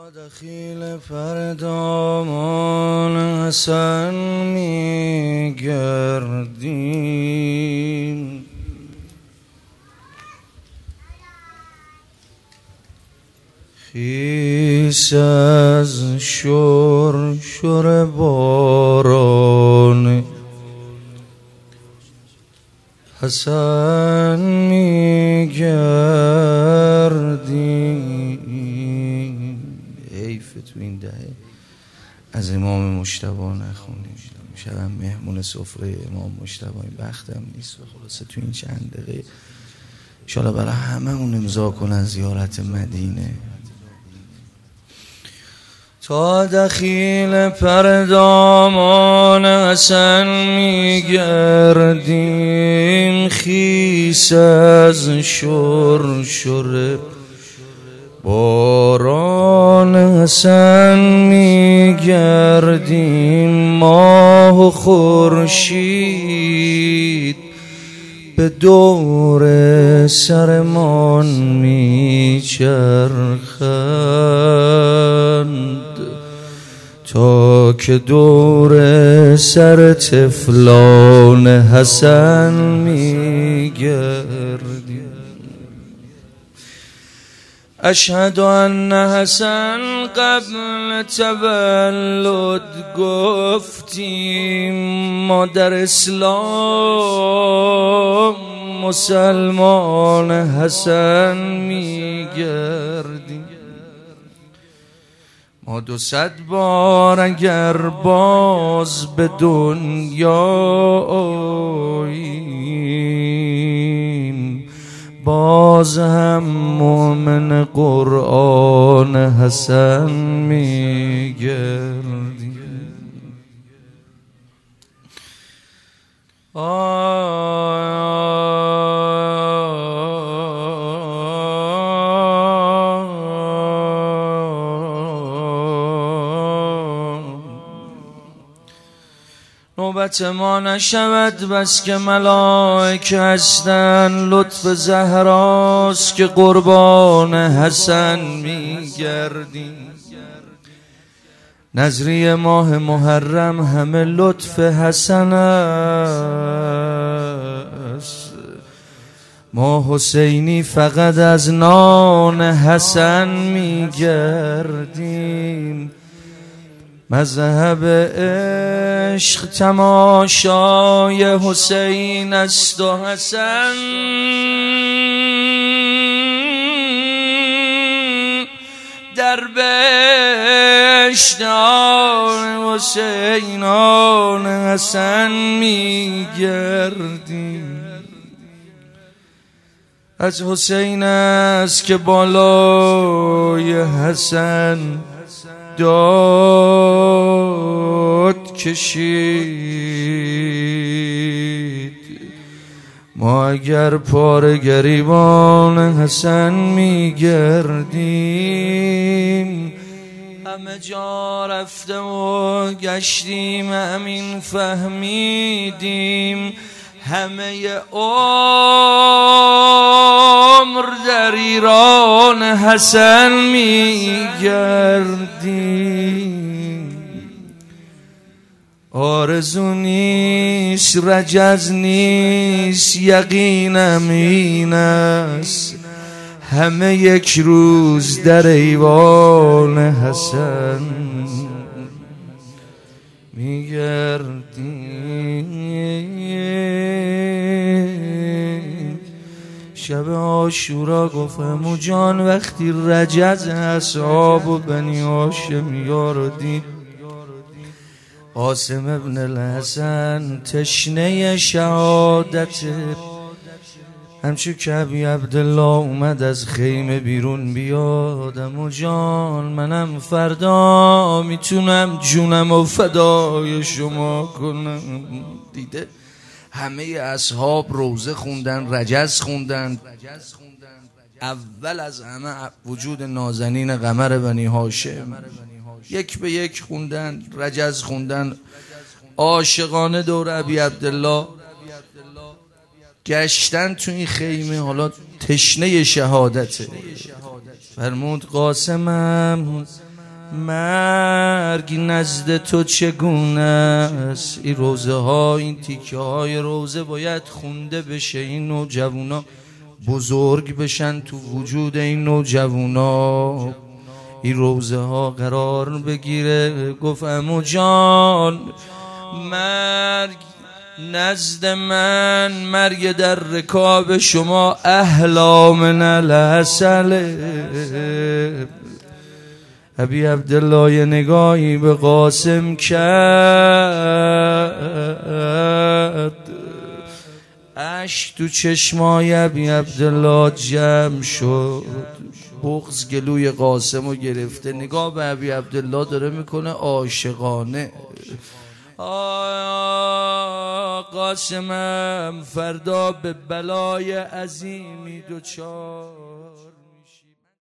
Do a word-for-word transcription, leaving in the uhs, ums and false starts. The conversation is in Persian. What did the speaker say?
دخیل پردامان حسن می گردیم، خیس از شور شور باران حسن می گردیم. حیف تو این دهه از امام مجتبی نخونیم، شبم مهمون سفره امام مجتبی، این بختم نیست. و خلاصه تو این چند دقیقه انشاءالله برای همه اون امضا کنن زیارت مدینه. تا دخیل پردامان حسن می گردیم، خیس از شور شور باران حسن می گردیم. ماه و خورشید به دور سرمان می چرخند، تا که دور سر طفلان حسن می گردیم. اشهد ان حسن قبل تولد گفتیم ما در اسلام مسلمان حسن می گردیم. ما دو صد بار اگر باز به دنیا آییم، باز هم مومن قرآن حسن می گردیم. نوبت ما نشود بس که ملائکه هستن، لطف زهراست که قربان حسن می گردیم. نظری ماه محرم همه لطف حسن است، ما حسینی فقط از نان حسن می گردیم. مذهب عشق تماشای حسین است و حسن در بهشت حسینان حسن می گردیم. از حسین است که بالای حسن داد کشید. ما اگر پاره گریبان حسن می گردیم، همه جا رفته و گشتیم همین فهمیدیم، همه عمر در ایران حسن می گردیم. آرزو نیست رجز نیست یقینم این است، همه یک روز در ایوان حسن می گردیم. شب عاشورا گفتم جان وقتی رجز اصحاب و بنی هاشمیا رو دید، قاسم ابن الحسن تشنه شهادت، همچون که ابی عبدالله اومد از خیمه بیرون بیادم و جان منم فردا میتونم جونم و فدای شما کنم. دیده همه اصحاب روزه خوندن، رجز خوندن، اول از همه وجود نازنین قمر بنی هاشم یک به یک خوندن، رجز خوندن، عاشقانه دور ابی عبدالله گشتن تو این خیمه. حالا تشنه شهادته. فرمود قاسمم مرگ نزد تو چگونه است؟ این روزه ها، این تیکه های روزه باید خونده بشه، این نوجوانا بزرگ بشن تو وجود این نوجوانا. این روزه ها قرار بگیره. گفت عمو جان مرگ نزد من، مرگ در رکاب شما احلا من العسل. ابی عبدالله یه نگاهی به قاسم کرد، اشک تو چشمای ابی عبدالله جمع شد. بغض گلوی قاسمو گرفته، نگاه به ابی عبدالله داره میکنه عاشقانه. آه قاسمم فردا به بلای عظیمی دوچار